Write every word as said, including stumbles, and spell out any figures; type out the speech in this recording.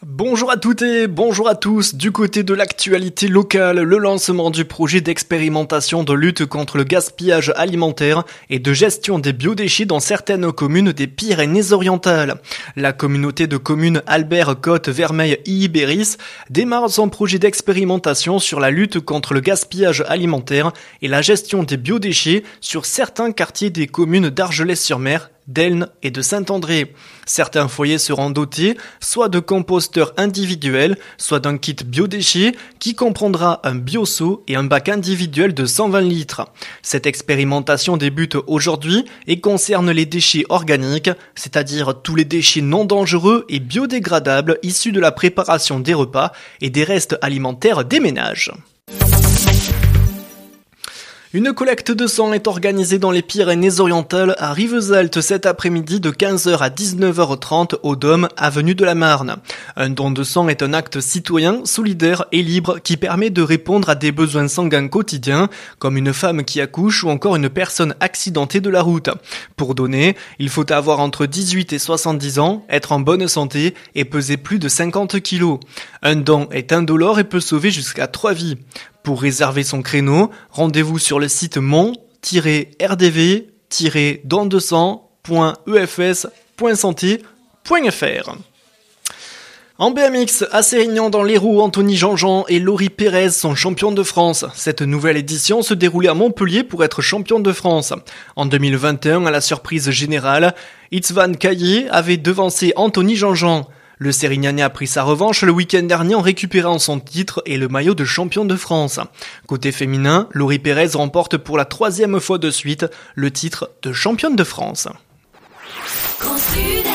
Bonjour à toutes et bonjour à tous. Du côté de l'actualité locale, le lancement du projet d'expérimentation de lutte contre le gaspillage alimentaire et de gestion des biodéchets dans certaines communes des Pyrénées-Orientales. La communauté de communes Albert-Côte-Vermeille-Ibéris démarre son projet d'expérimentation sur la lutte contre le gaspillage alimentaire et la gestion des biodéchets sur certains quartiers des communes d'Argelès-sur-Mer, d'Elne et de Saint-André. Certains foyers seront dotés soit de composteurs individuels, soit d'un kit biodéchets qui comprendra un bioseau et un bac individuel de cent vingt litres. Cette expérimentation débute aujourd'hui et concerne les déchets organiques, c'est-à-dire tous les déchets non dangereux et biodégradables issus de la préparation des repas et des restes alimentaires des ménages. Une collecte de sang est organisée dans les Pyrénées-Orientales à Rivesaltes cet après-midi de quinze heures à dix-neuf heures trente au Dôme, avenue de la Marne. Un don de sang est un acte citoyen, solidaire et libre qui permet de répondre à des besoins sanguins quotidiens, comme une femme qui accouche ou encore une personne accidentée de la route. Pour donner, il faut avoir entre dix-huit et soixante-dix ans, être en bonne santé et peser plus de cinquante kilos. Un don est indolore et peut sauver jusqu'à trois vies. Pour réserver son créneau, rendez-vous sur le site mon tiret r d v tiret don de sang point e f s point santé point f r. En B M X, à Sérignan dans l'Hérault, Anthony Jean-Jean et Laurie Pérez sont champions de France. Cette nouvelle édition se déroulait à Montpellier pour être champion de France. En deux mille vingt et un, à la surprise générale, Itzvan Caillé avait devancé Anthony Jean-Jean. Le Sérignanais a pris sa revanche le week-end dernier en récupérant son titre et le maillot de champion de France. Côté féminin, Laurie Pérez remporte pour la troisième fois de suite le titre de championne de France. Grand Sud.